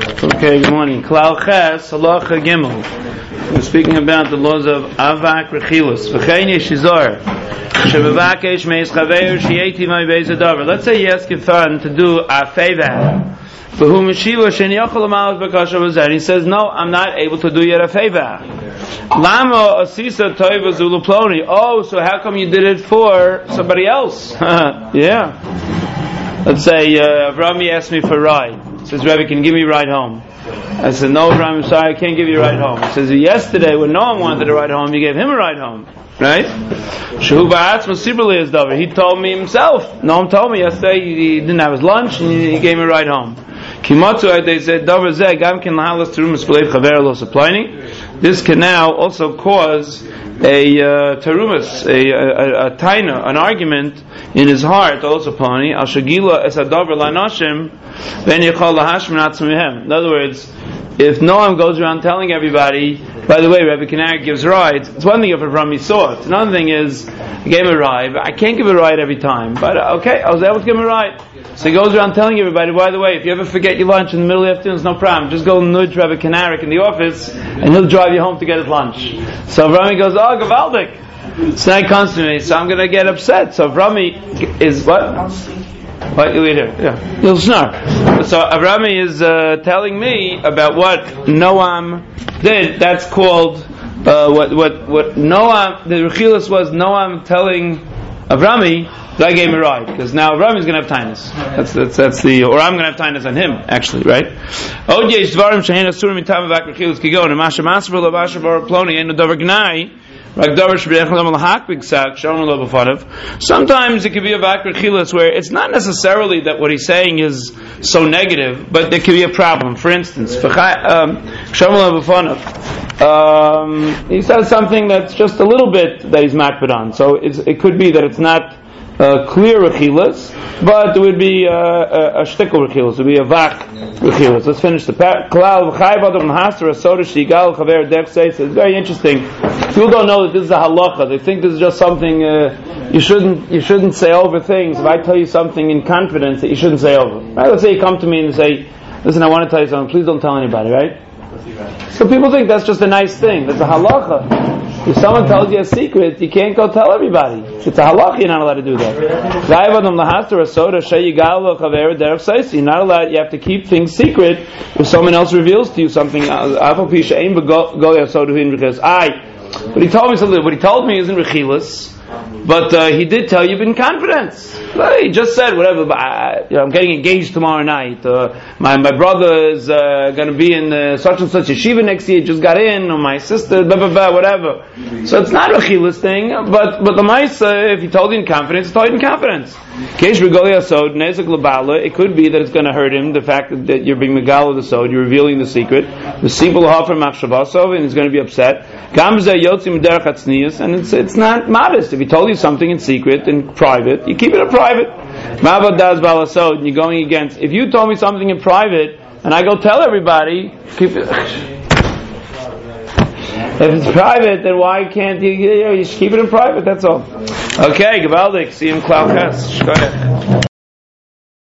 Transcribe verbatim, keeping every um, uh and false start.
Okay, good morning. Klal Ches, Halacha Gimel. We're speaking about the laws of Avak Rechilus. V'chein Yeshizor. Shebevakesh meis chaveir she'eti my beis adavar. Let's say you ask your son to do a favor. V'hu meshiva she'en yochel amalas b'kasha v'zer. He says, no, I'm not able to do yet a favor. Lama asisa toiva zulu ploni. Oh, so how come you did it for somebody else? Yeah. Let's say uh, Rami asked me for a ride. He says, Rebbe, can you give me a ride home? I said, no, Rami, I'm sorry, I can't give you a ride home. He says, yesterday when no one wanted a ride home, you gave him a ride home. Right? He told me himself. No one told me yesterday he didn't have his lunch and he gave me a ride home. They said, this can now also cause a uh, terumas, a, a, a taina, an argument in his heart. Also, pani al shagila es adavar lanashim ben yachal lahashim natzmihem. In other words, if Noam goes around telling everybody, by the way, Rebbe Kinneret gives rides, it's one thing if Rami saw it. Another thing is, I gave him a ride. I can't give a ride every time, but uh, okay, I was able to give him a ride. So he goes around telling everybody, by the way, if you ever forget your lunch in the middle of the afternoon, it's no problem. Just go nudge Rebbe Kinneret in the office, and he'll drive you home to get his lunch. So Rami goes, oh, Gavaldik. So now he comes to me, so I'm going to get upset. So Rami is, what? What you hear? Yeah, he'll snark. So Avrami is uh, telling me about what Noam did. That's called uh, what what what Noam. The Rechilus was Noam telling Avrami that I gave him a ride because now Avrami is going to have tinus. That's that's that's the or I'm going to have tinus on him actually, right? Od yesh dvarim she'en asurim mitam avak Rechilus kigon and masha masver lo basha bar ploni and davar gnai. Sometimes it could be a vakar chilas where it's not necessarily that what he's saying is so negative, but there could be a problem. For instance, um, um, he says something that's just a little bit that he's makbid on. So it's, it could be that it's not uh, clear rechilas, but it would be uh, a, a shtickle rechilas. It would be a vak rechilas. Let's finish the part. It's very interesting. People don't know that this is a halacha. They think this is just something uh, you shouldn't you shouldn't say over things. If I tell you something in confidence that you shouldn't say over, right? Let's say you come to me and say, "Listen, I want to tell you something. Please don't tell anybody." Right? So people think that's just a nice thing. That's a halacha. If someone tells you a secret, you can't go tell everybody. It's a halacha. You're not allowed to do that. You're not allowed. You have to keep things secret. If someone else reveals to you something, I. But he told me something. What he told me isn't rechilas, but uh, he did tell you in confidence. He just said whatever. I, you know, I'm getting engaged tomorrow night. Uh, my my brother is uh, going to be in uh, such and such yeshiva next year. Just got in, or my sister, blah blah blah, whatever. So it's not a rechilas thing, but but the mice, uh, if he told you in confidence, he told you in confidence. It could be that it's going to hurt him. The fact that, that you're being megal of the sod, you're revealing the secret. The sibul hafer machshavasov, and he's going to be upset. And it's it's not modest. If he told you something in secret in private, you keep it in private. And you're going against. If you told me something in private and I go tell everybody, keep it. If it's private, then why can't you? You, know, you should keep it in private. That's all. Okay, Gavaldik. See you in Klal Ches. Go ahead.